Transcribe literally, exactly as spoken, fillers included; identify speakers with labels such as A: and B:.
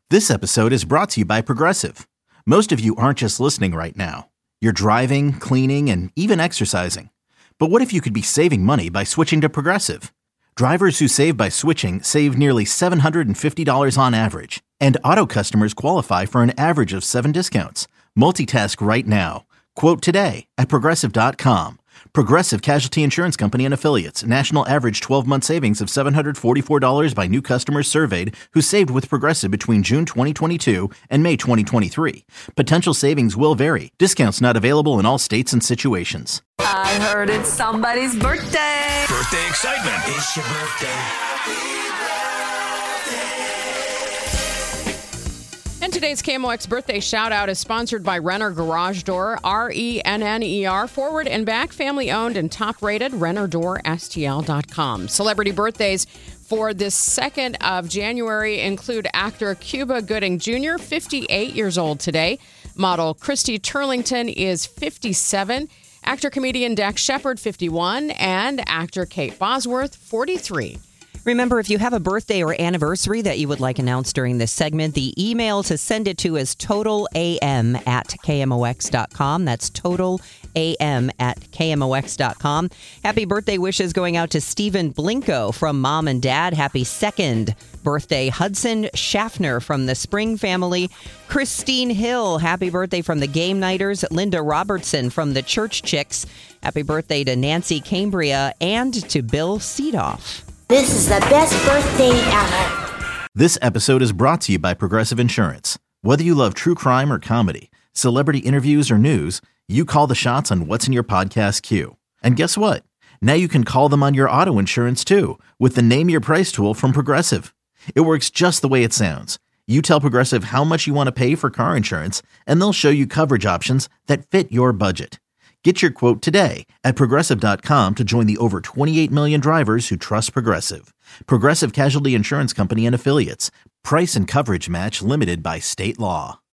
A: This episode is brought to you by Progressive. Most of you aren't just listening right now. You're driving, cleaning, and even exercising. But what if you could be saving money by switching to Progressive? Drivers who save by switching save nearly seven hundred fifty dollars on average. And auto customers qualify for an average of seven discounts. Multitask right now. Quote today at Progressive dot com. Progressive Casualty Insurance Company and Affiliates. National average twelve-month savings of seven hundred forty-four dollars by new customers surveyed who saved with Progressive between June twenty twenty-two and May twenty twenty-three. Potential savings will vary. Discounts not available in all states and situations.
B: I heard it's somebody's birthday.
C: Birthday excitement.
D: It's your birthday.
E: And today's K M O X birthday shout out is sponsored by Renner Garage Door, R E N N E R, forward and back, family owned and top rated, renner door S T L dot com. Celebrity birthdays for this second of January include actor Cuba Gooding Junior, fifty-eight years old today. Model Christy Turlington is fifty-seven. Actor comedian Dax Shepard, fifty-one. And actor Kate Bosworth, forty-three.
F: Remember, if you have a birthday or anniversary that you would like announced during this segment, the email to send it to is total a m at k m o x dot com. That's total a m at k m o x dot com. Happy birthday wishes going out to Stephen Blinko from Mom and Dad. Happy second birthday. Hudson Schaffner from the Spring family. Christine Hill, happy birthday from the Game Nighters. Linda Robertson from the Church Chicks. Happy birthday to Nancy Cambria and to Bill Seedoff.
G: This is the best birthday ever.
A: This episode is brought to you by Progressive Insurance. Whether you love true crime or comedy, celebrity interviews or news, you call the shots on what's in your podcast queue. And guess what? Now you can call them on your auto insurance too with the Name Your Price tool from Progressive. It works just the way it sounds. You tell Progressive how much you want to pay for car insurance, and they'll show you coverage options that fit your budget. Get your quote today at Progressive dot com to join the over twenty-eight million drivers who trust Progressive. Progressive Casualty Insurance Company and Affiliates. Price and coverage match limited by state law.